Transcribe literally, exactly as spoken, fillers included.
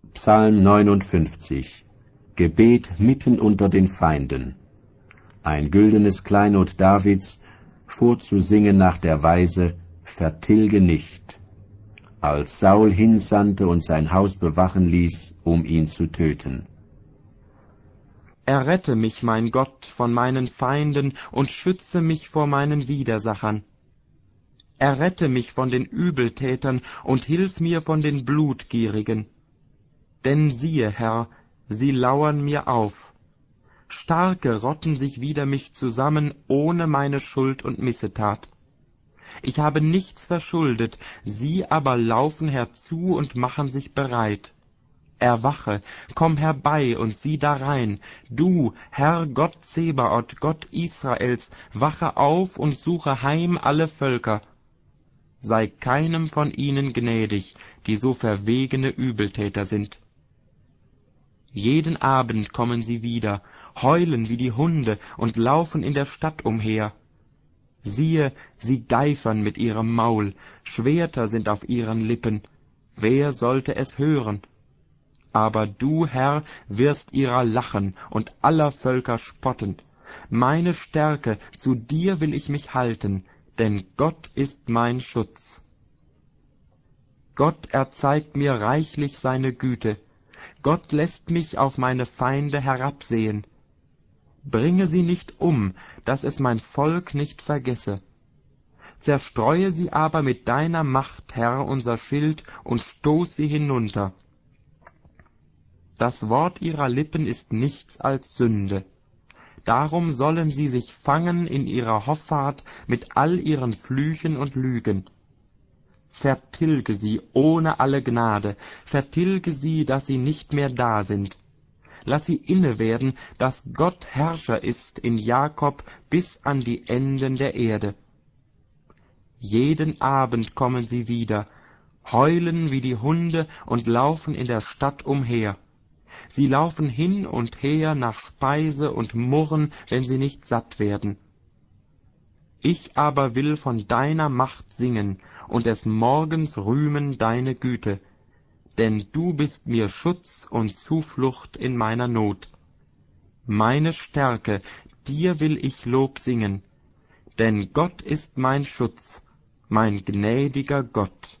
Psalm neunundfünfzig. Gebet mitten unter den Feinden. Ein güldenes Kleinod Davids, vorzusingen nach der Weise, vertilge nicht, als Saul hinsandte und sein Haus bewachen ließ, um ihn zu töten. Errette mich, mein Gott, von meinen Feinden und schütze mich vor meinen Widersachern. Errette mich von den Übeltätern und hilf mir von den Blutgierigen. Denn siehe, Herr, sie lauern mir auf. Starke rotten sich wider mich zusammen, ohne meine Schuld und Missetat. Ich habe nichts verschuldet, sie aber laufen herzu und machen sich bereit. Erwache, komm herbei und sieh darein, du, Herr Gott Zebaoth, Gott Israels, wache auf und suche heim alle Völker. Sei keinem von ihnen gnädig, die so verwegene Übeltäter sind. Jeden Abend kommen sie wieder, heulen wie die Hunde und laufen in der Stadt umher. Siehe, sie geifern mit ihrem Maul, Schwerter sind auf ihren Lippen. Wer sollte es hören? Aber du, Herr, wirst ihrer lachen und aller Völker spotten. Meine Stärke, zu dir will ich mich halten, denn Gott ist mein Schutz. Gott erzeigt mir reichlich seine Güte. Gott lässt mich auf meine Feinde herabsehen. Bringe sie nicht um, dass es mein Volk nicht vergesse. Zerstreue sie aber mit deiner Macht, Herr, unser Schild, und stoß sie hinunter. Das Wort ihrer Lippen ist nichts als Sünde. Darum sollen sie sich fangen in ihrer Hoffart mit all ihren Flüchen und Lügen. Vertilge sie ohne alle Gnade, vertilge sie, dass sie nicht mehr da sind. Lass sie inne werden, dass Gott Herrscher ist in Jakob bis an die Enden der Erde. Jeden Abend kommen sie wieder, heulen wie die Hunde und laufen in der Stadt umher. Sie laufen hin und her nach Speise und murren, wenn sie nicht satt werden. Ich aber will von deiner Macht singen und des Morgens rühmen deine Güte, denn du bist mir Schutz und Zuflucht in meiner Not. Meine Stärke, dir will ich Lob singen, denn Gott ist mein Schutz, mein gnädiger Gott.